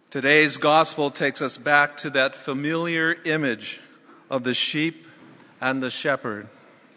Today's gospel takes us back to that familiar image of the sheep and the shepherd.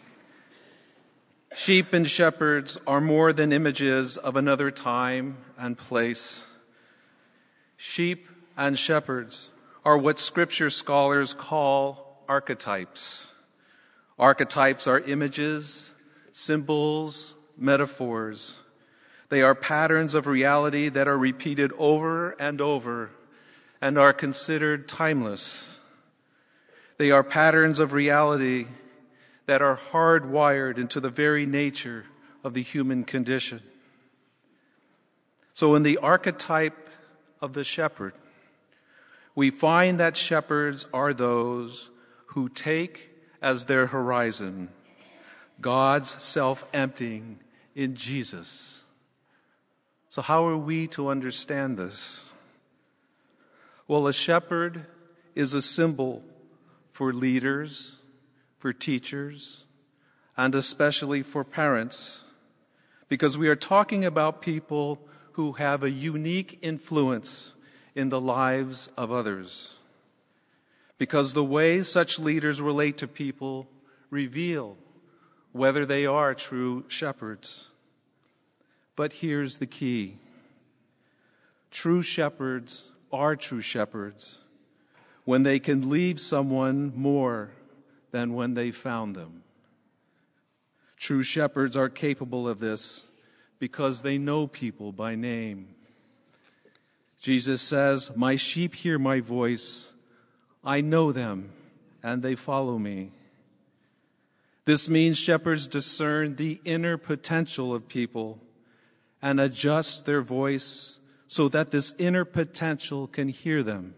Sheep and shepherds are more than images of another time and place. Sheep and shepherds are what Scripture scholars call archetypes. Archetypes are images, symbols, metaphors. They are patterns of reality that are repeated over and over and are considered timeless. They are patterns of reality that are hardwired into the very nature of the human condition. So in the archetype of the shepherd, we find that shepherds are those who take as their horizon God's self-emptying in Jesus. So how are we to understand this? Well, a shepherd is a symbol for leaders, for teachers, and especially for parents, because we are talking about people who have a unique influence in the lives of others. Because the way such leaders relate to people reveal whether they are true shepherds. But here's the key. True shepherds are true shepherds when they can leave someone more than when they found them. True shepherds are capable of this because they know people by name. Jesus says, "My sheep hear my voice. I know them, and they follow me." This means shepherds discern the inner potential of people and adjust their voice so that this inner potential can hear them.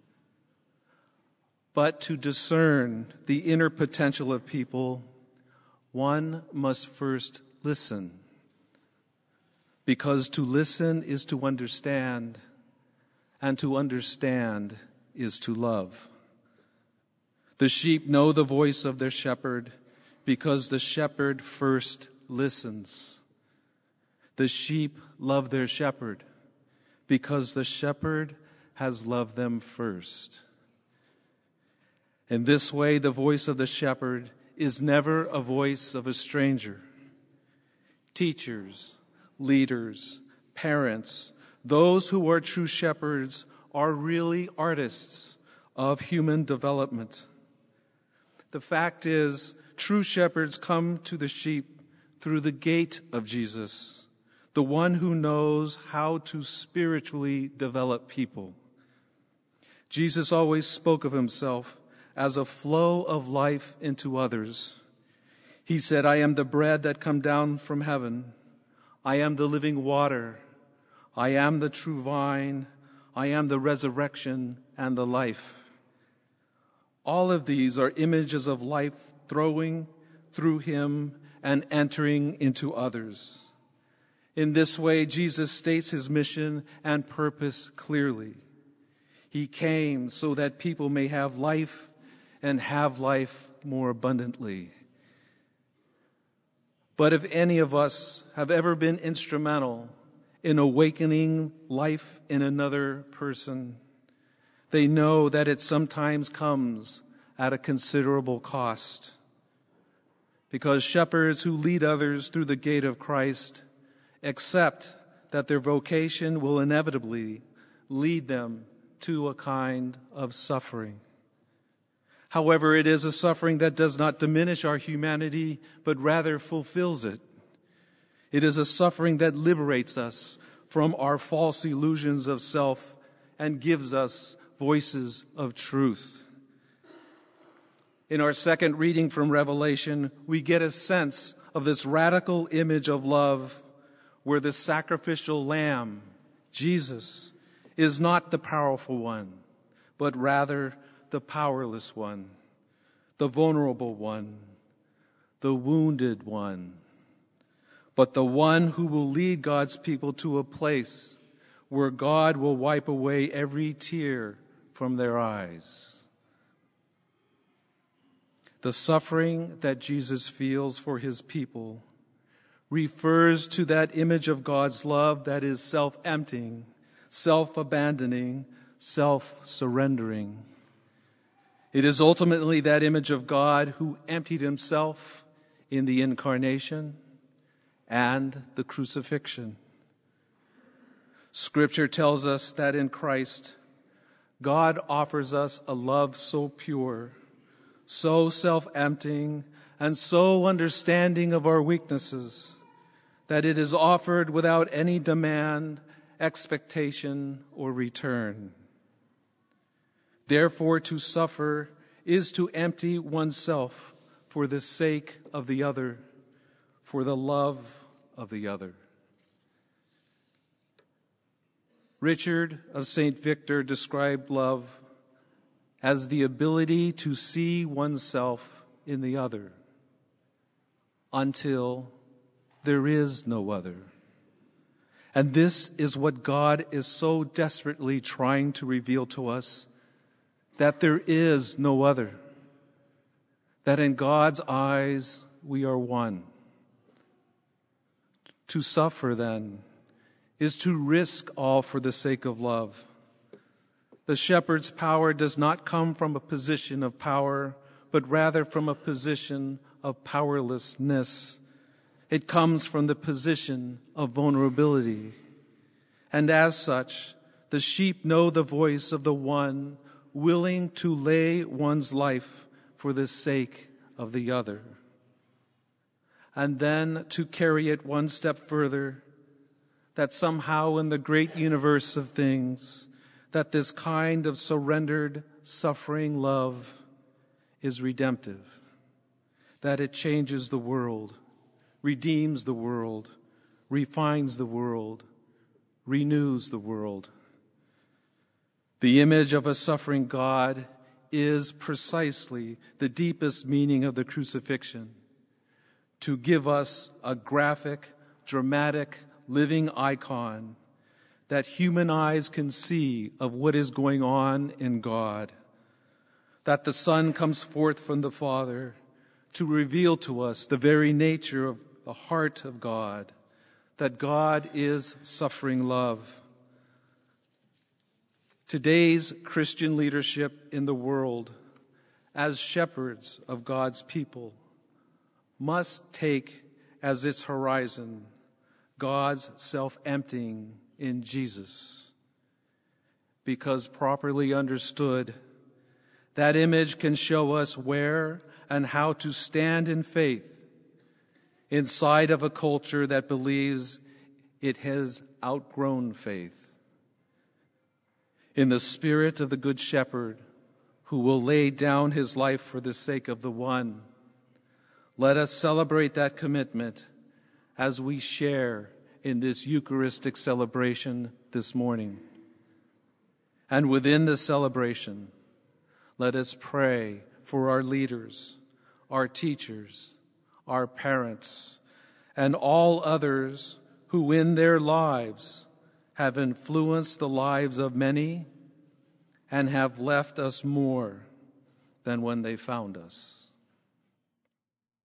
But to discern the inner potential of people, one must first listen. Because to listen is to understand, and to understand is to love. The sheep know the voice of their shepherd because the shepherd first listens. The sheep love their shepherd because the shepherd has loved them first. In this way, the voice of the shepherd is never a voice of a stranger. Teachers, leaders, parents, those who are true shepherds are really artists of human development. The fact is, true shepherds come to the sheep through the gate of Jesus, the one who knows how to spiritually develop people. Jesus always spoke of himself as a flow of life into others. He said, "I am the bread that come down from heaven. I am the living water. I am the true vine. I am the resurrection and the life." All of these are images of life flowing through him and entering into others. In this way, Jesus states his mission and purpose clearly. He came so that people may have life and have life more abundantly. But if any of us have ever been instrumental in awakening life in another person, they know that it sometimes comes at a considerable cost. Because shepherds who lead others through the gate of Christ accept that their vocation will inevitably lead them to a kind of suffering. However, it is a suffering that does not diminish our humanity, but rather fulfills it. It is a suffering that liberates us from our false illusions of self and gives us voices of truth. In our second reading from Revelation, we get a sense of this radical image of love where the sacrificial lamb, Jesus, is not the powerful one, but rather the powerless one, the vulnerable one, the wounded one, but the one who will lead God's people to a place where God will wipe away every tear from their eyes. The suffering that Jesus feels for his people refers to that image of God's love that is self-emptying, self-abandoning, self-surrendering. It is ultimately that image of God who emptied himself in the incarnation and the crucifixion. Scripture tells us that in Christ, God offers us a love so pure, so self-emptying, and so understanding of our weaknesses that it is offered without any demand, expectation, or return. Therefore, to suffer is to empty oneself for the sake of the other, for the love of the other. Richard of St. Victor described love as the ability to see oneself in the other until there is no other. And this is what God is so desperately trying to reveal to us, that there is no other, that in God's eyes we are one. To suffer, then, is to risk all for the sake of love. The shepherd's power does not come from a position of power, but rather from a position of powerlessness. It comes from the position of vulnerability. And as such, the sheep know the voice of the one willing to lay one's life for the sake of the other. And then to carry it one step further, that somehow in the great universe of things, that this kind of surrendered, suffering love is redemptive, that it changes the world, redeems the world, refines the world, renews the world. The image of a suffering God is precisely the deepest meaning of the crucifixion, to give us a graphic, dramatic, living icon that human eyes can see of what is going on in God, that the Son comes forth from the Father to reveal to us the very nature of the heart of God, that God is suffering love. Today's Christian leadership in the world, as shepherds of God's people, must take as its horizon God's self-emptying in Jesus. Because properly understood, that image can show us where and how to stand in faith inside of a culture that believes it has outgrown faith. In the spirit of the Good Shepherd, who will lay down his life for the sake of the one, let us celebrate that commitment as we share in this Eucharistic celebration this morning. And within the celebration, let us pray for our leaders, our teachers, our parents, and all others who in their lives have influenced the lives of many and have left us more than when they found us.